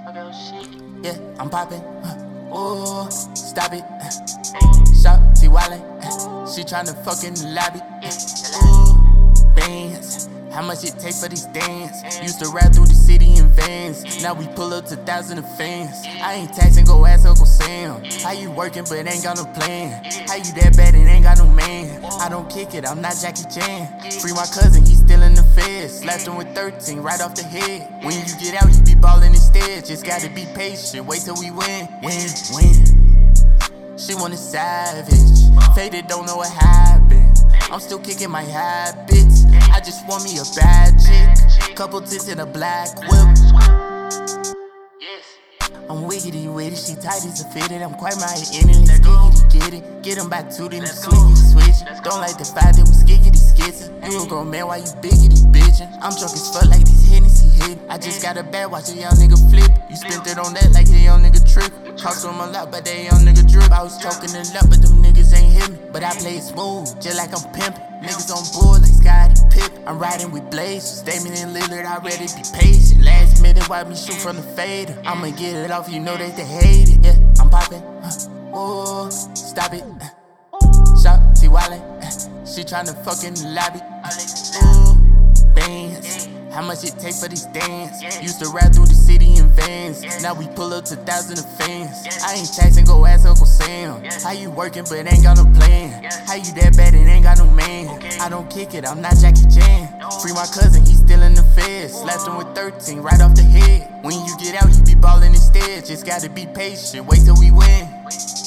Yeah, I'm poppin'. Ooh, stop it. Shop, T Wildin'. She tryna fuck in the lobby. Ooh, bands. How much it take for these dance? Used to ride through the city in vans. Now we pull up to thousands of fans. I ain't taxing, go ask Uncle Sam. How you working but ain't got no plan? How you that bad and ain't got no man? I don't kick it, I'm not Jackie Chan. Free my cousin, he's still in the feds. Slapped him with 13 right off the head. When you get out, you be ballin' instead. Just gotta be patient, wait till we win. Win. She want a savage. Faded, don't know what happened. I'm still kicking my habits. I just want me a bad chick. Couple tits in a black whip. I'm wiggity with it, she tight as a fitted. I'm quite my endless skiggity get it. Get them by two, then swiggity switch. Don't like the fact that we skiggity skittin'. You a grown man, why you biggity bitchin'? I'm drunk as fuck like this Hennessy hit. I just got a bad, watch a young nigga flip. You spent it on that like a young nigga trip. Cost them a lot, but they young nigga drip. I was choking a lot, but them niggas ain't hit me. But I play it smooth, just like I'm pimpin'. Niggas on board like Scottie Pippen. I'm riding with Blaze, Damon and Lillard, I ready to be patient. Last minute, watch me shoot from the fader. I'ma get it off, you know that they hate it. Yeah, I'm poppin'. Ooh, stop it. Shop, T Wildin'. She tryna fuck in the lobby. Ooh, bands. How much it take for these dance? Used to ride through the city in vans. Now we pull up to thousands of fans. I ain't taxing, go ask Uncle Sam. How you working but ain't got no plan? How you that bad and ain't got no man? I don't kick it, I'm not Jackie Chan. Free my cousin, he's still in the feds. Slapped him with 13 right off the head. When you get out, you be ballin' instead. Just gotta be patient, wait till we win.